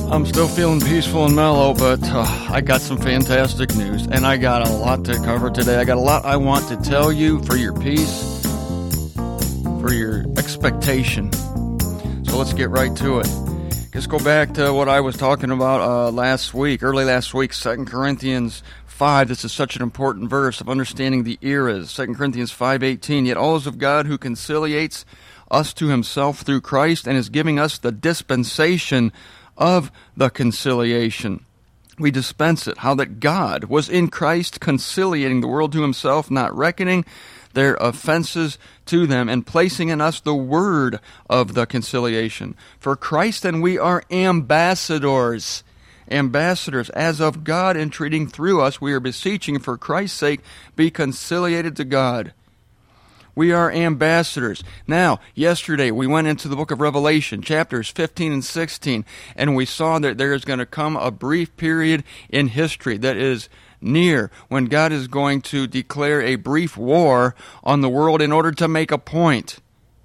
I'm still feeling peaceful and mellow, but I got some fantastic news, and I got a lot to cover today. I got a lot I want to tell you for your peace, for your expectation. So let's get right to it. Just go back to what I was talking about early last week, 2 Corinthians 5. This is such an important verse of understanding the eras. 2 Corinthians 5:18. Yet all is of God who conciliates us to himself through Christ and is giving us the dispensation of the conciliation. We dispense it, how that God was in Christ conciliating the world to himself, not reckoning their offenses to them, and placing in us the word of the conciliation. For Christ and we are ambassadors. Ambassadors, as of God entreating through us, we are beseeching for Christ's sake, be conciliated to God. We are ambassadors. Now, yesterday we went into the book of Revelation, chapters 15 and 16, and we saw that there is going to come a brief period in history that is near when God is going to declare a brief war on the world in order to make a point.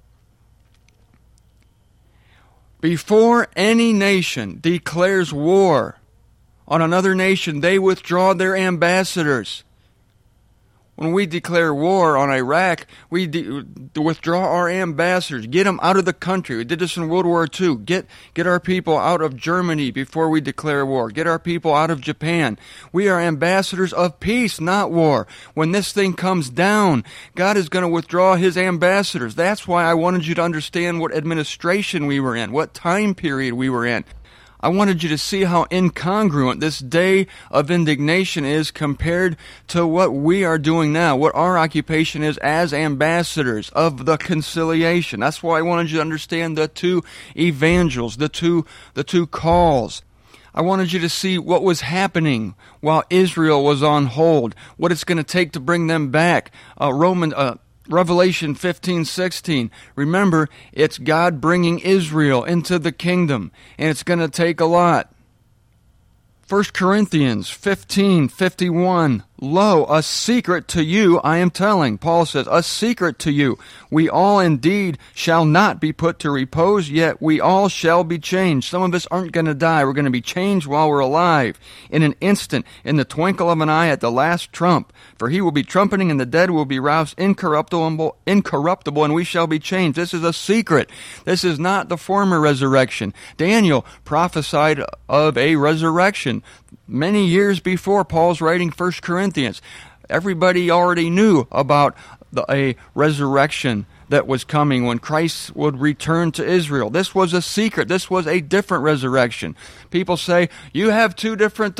Before any nation declares war on another nation, they withdraw their ambassadors. When we declare war on Iraq, we withdraw our ambassadors, get them out of the country. We did this in World War II. Get our people out of Germany before we declare war. Get our people out of Japan. We are ambassadors of peace, not war. When this thing comes down, God is going to withdraw his ambassadors. That's why I wanted you to understand what administration we were in, what time period we were in. I wanted you to see how incongruent this day of indignation is compared to what we are doing now, what our occupation is as ambassadors of the conciliation. That's why I wanted you to understand the two evangels, the two calls. I wanted you to see what was happening while Israel was on hold, what it's going to take to bring them back. Revelation 15:16. Remember, it's God bringing Israel into the kingdom, and it's going to take a lot. 1 Corinthians 15:51. Lo, a secret to you I am telling. Paul says, a secret to you. We all indeed shall not be put to repose, yet we all shall be changed. Some of us aren't going to die. We're going to be changed while we're alive. In an instant, in the twinkle of an eye, at the last trump. For he will be trumpeting, and the dead will be roused incorruptible, and we shall be changed. This is a secret. This is not the former resurrection. Daniel prophesied of a resurrection many years before Paul's writing 1 Corinthians. Everybody already knew about a resurrection that was coming when Christ would return to Israel. This was a secret. This was a different resurrection. People say, you have two different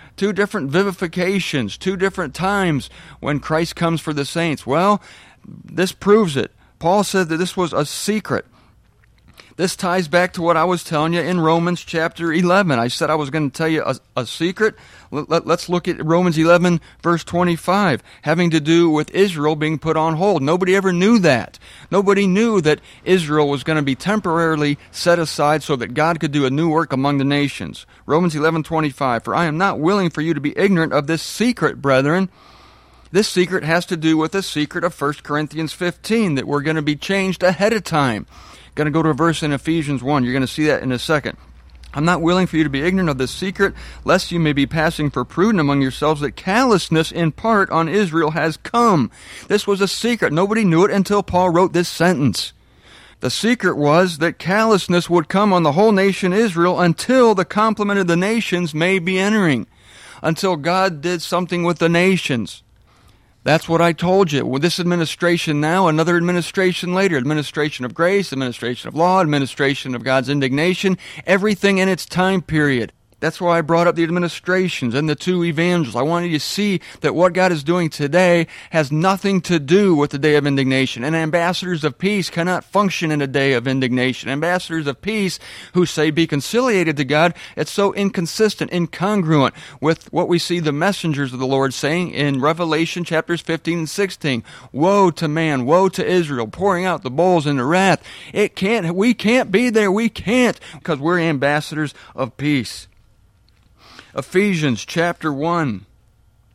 vivifications, two different times when Christ comes for the saints. Well, this proves it. Paul said that this was a secret. This ties back to what I was telling you in Romans chapter 11. I said I was going to tell you a secret. Let's look at Romans 11, verse 25, having to do with Israel being put on hold. Nobody ever knew that. Nobody knew that Israel was going to be temporarily set aside so that God could do a new work among the nations. Romans 11:25, for I am not willing for you to be ignorant of this secret, brethren. This secret has to do with the secret of 1 Corinthians 15, that we're going to be changed ahead of time. Going to go to a verse in Ephesians 1. You're going to see that in a second. I'm not willing for you to be ignorant of this secret, lest you may be passing for prudent among yourselves, that callousness in part on Israel has come. This was a secret. Nobody knew it until Paul wrote this sentence. The secret was that callousness would come on the whole nation Israel until the complement of the nations may be entering, until God did something with the nations. That's what I told you. With this administration now, another administration later, administration of grace, administration of law, administration of God's indignation, everything in its time period. That's why I brought up the administrations and the two evangels. I wanted you to see that what God is doing today has nothing to do with the day of indignation. And ambassadors of peace cannot function in a day of indignation. Ambassadors of peace who say, be conciliated to God, it's so inconsistent, incongruent with what we see the messengers of the Lord saying in Revelation chapters 15 and 16. Woe to man, woe to Israel, pouring out the bowls in the wrath. We can't be there. We can't, because we're ambassadors of peace. Ephesians chapter 1.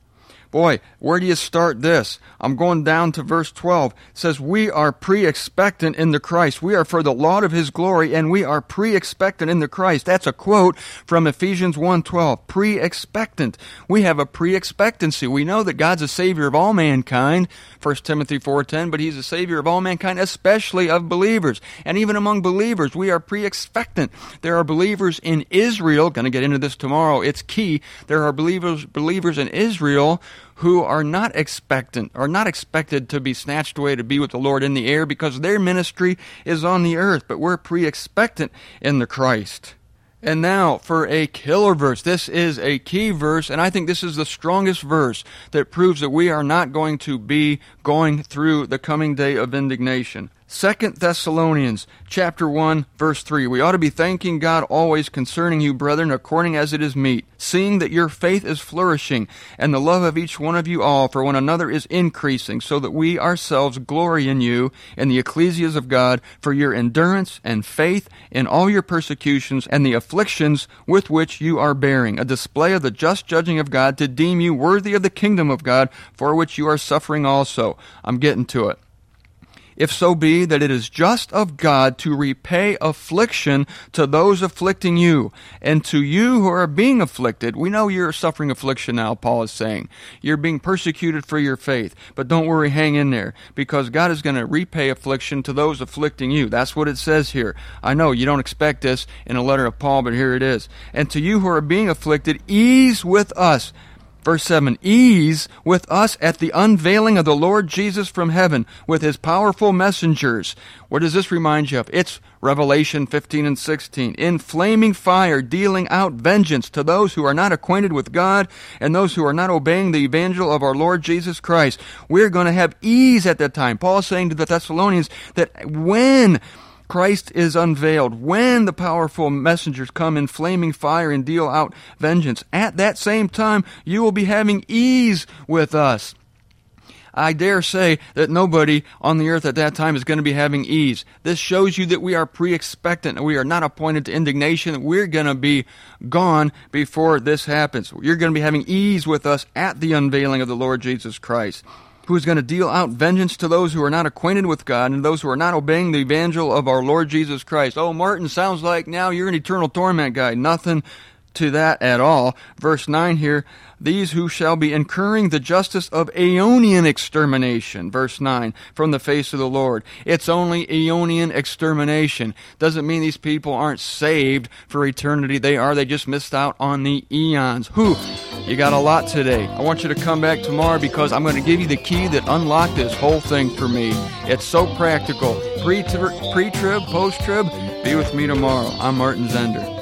Boy, where do you start this? I'm going down to verse 12. It says, we are pre-expectant in the Christ. We are for the laud of his glory, and we are pre-expectant in the Christ. That's a quote from Ephesians 1:12. Pre-expectant. We have a pre-expectancy. We know that God's a Savior of all mankind, 1 Timothy 4:10, but he's a Savior of all mankind, especially of believers. And even among believers, we are pre-expectant. There are believers in Israel, going to get into this tomorrow, it's key. There are believers in Israel who are not expectant, or not expected to be snatched away to be with the Lord in the air because their ministry is on the earth, but we're pre-expectant in the Christ. And now for a killer verse. This is a key verse, and I think this is the strongest verse that proves that we are not going to be going through the coming day of indignation. 2 Thessalonians chapter 1, verse 3. We ought to be thanking God always concerning you, brethren, according as it is meet, seeing that your faith is flourishing, and the love of each one of you all for one another is increasing, so that we ourselves glory in you, in the ecclesias of God, for your endurance and faith in all your persecutions and the afflictions with which you are bearing, a display of the just judging of God, to deem you worthy of the kingdom of God, for which you are suffering also. I'm getting to it. If so be that it is just of God to repay affliction to those afflicting you, and to you who are being afflicted. We know you're suffering affliction now, Paul is saying. You're being persecuted for your faith. But don't worry, hang in there, because God is going to repay affliction to those afflicting you. That's what it says here. I know you don't expect this in a letter of Paul, but here it is. And to you who are being afflicted, ease with us. Verse 7, ease with us at the unveiling of the Lord Jesus from heaven with his powerful messengers. What does this remind you of? It's Revelation 15 and 16. In flaming fire, dealing out vengeance to those who are not acquainted with God and those who are not obeying the evangel of our Lord Jesus Christ. We're going to have ease at that time. Paul is saying to the Thessalonians that when Christ is unveiled, when the powerful messengers come in flaming fire and deal out vengeance, at that same time you will be having ease with us. I dare say that nobody on the earth at that time is going to be having ease. This shows you that we are pre-expectant and we are not appointed to indignation. We're going to be gone before this happens. You're going to be having ease with us at the unveiling of the Lord Jesus Christ, who is going to deal out vengeance to those who are not acquainted with God and those who are not obeying the evangel of our Lord Jesus Christ. Oh, Martin, sounds like now you're an eternal torment guy. Nothing to that at all. Verse 9 here, these who shall be incurring the justice of aeonian extermination. Verse 9, from the face of the Lord. It's only aeonian extermination. Doesn't mean these people aren't saved for eternity. They are. They just missed out on the eons. Whew, you got a lot today. I want you to come back tomorrow because I'm going to give you the key that unlocked this whole thing for me. It's so practical. Pre-trib, post-trib, be with me tomorrow. I'm Martin Zender.